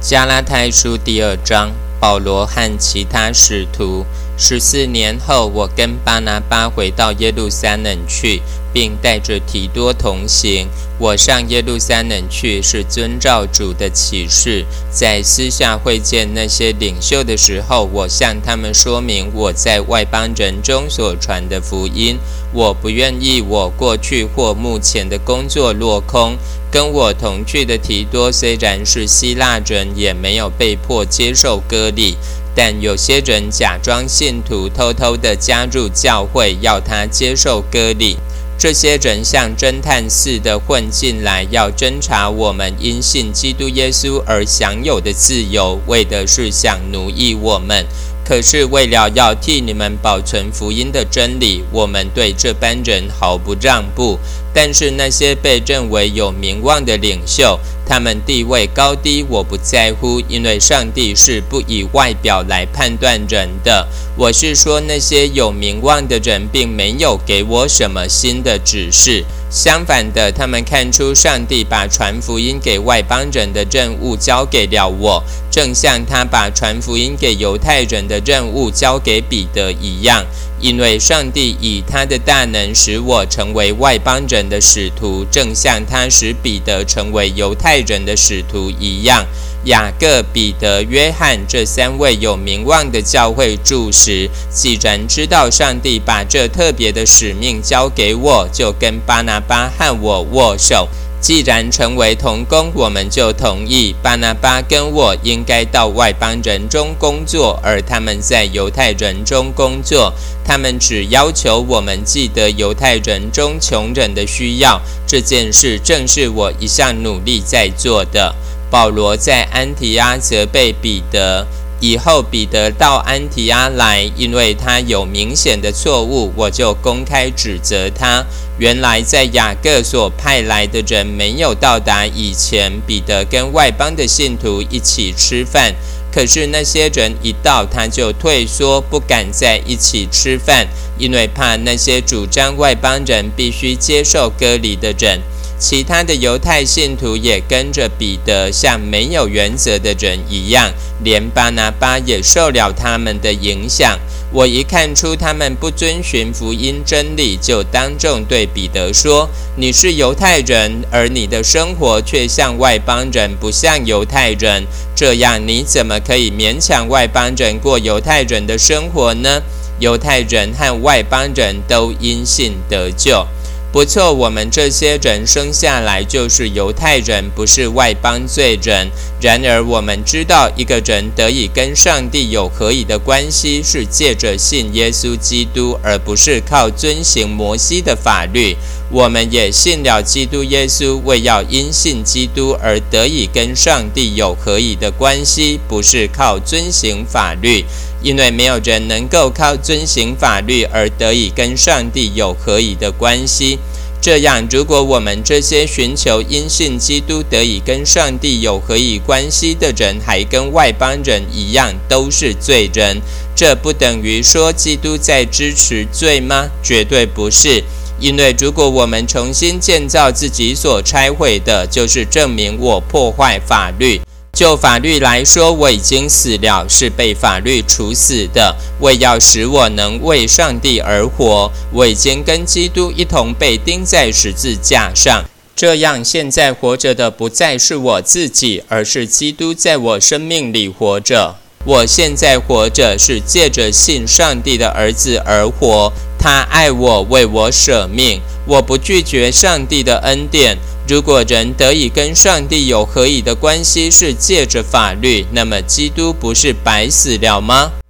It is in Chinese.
加拉太书第2章，保罗和其他使徒。14年后，我跟巴拿巴回到耶路撒冷去，并带着提多同行。我上耶路撒冷去，是遵照主的启示。在私下会见那些领袖的时候，我向他们说明我在外邦人中所传的福音。我不愿意我过去或目前的工作落空。跟我同去的提多虽然是希腊人，也没有被迫接受割礼。但有些人假装信徒，偷偷地加入教会，要他接受割礼。这些人像侦探似的混进来，要侦查我们因信基督耶稣而享有的自由，为的是想奴役我们。可是为了要替你们保存福音的真理，我们对这班人毫不让步。但是那些被认为有名望的领袖，他们地位高低我不在乎，因为上帝是不以外表来判断人的。我是说，那些有名望的人并没有给我什么新的指示，相反的，他们看出上帝把传福音给外邦人的任务交给了我，正像他把传福音给犹太人的任务交给彼得一样。因为上帝以他的大能使我成为外邦人的使徒，正像他使彼得成为犹太人的使徒一样。雅各、彼得、约翰这3位有名望的教会柱石，既然知道上帝把这特别的使命交给我，就跟巴拿巴和我握手。既然成为同工，我们就同意巴拿巴跟我应该到外邦人中工作，而他们在犹太人中工作。他们只要求我们记得犹太人中穷人的需要，这件事正是我一向努力在做的。保罗在安提阿责备彼得，以后彼得到安提阿来，因为他有明显的错误，我就公开指责他。原来在雅各所派来的人没有到达以前，彼得跟外邦的信徒一起吃饭，可是那些人一到，他就退缩，不敢在一起吃饭，因为怕那些主张外邦人必须接受割礼的人。其他的犹太信徒也跟着彼得，像没有原则的人一样，连巴拿巴也受了他们的影响。我一看出他们不遵循福音真理，就当众对彼得说：你是犹太人，而你的生活却像外邦人，不像犹太人，这样你怎么可以勉强外邦人过犹太人的生活呢？犹太人和外邦人都因信得救。不错，我们这些人生下来就是犹太人，不是外邦罪人。然而我们知道，一个人得以跟上帝有合宜的关系，是借着信耶稣基督，而不是靠遵行摩西的法律。我们也信了基督耶稣，为要因信基督而得以跟上帝有合宜的关系，不是靠遵行法律。因为没有人能够靠遵行法律而得以跟上帝有合宜的关系。这样，如果我们这些寻求因信基督得以跟上帝有合宜关系的人，还跟外邦人一样，都是罪人，这不等于说基督在支持罪吗？绝对不是。因为如果我们重新建造自己所拆毁的，就是证明我破坏法律。就法律来说，我已经死了，是被法律处死的，为要使我能为上帝而活。我已经跟基督一同被钉在十字架上，这样现在活着的不再是我自己，而是基督在我生命里活着。我现在活着，是借着信上帝的儿子而活，他爱我，为我舍命。我不拒绝上帝的恩典。如果人得以跟上帝有合宜的关系是借着法律，那么基督不是白死了吗？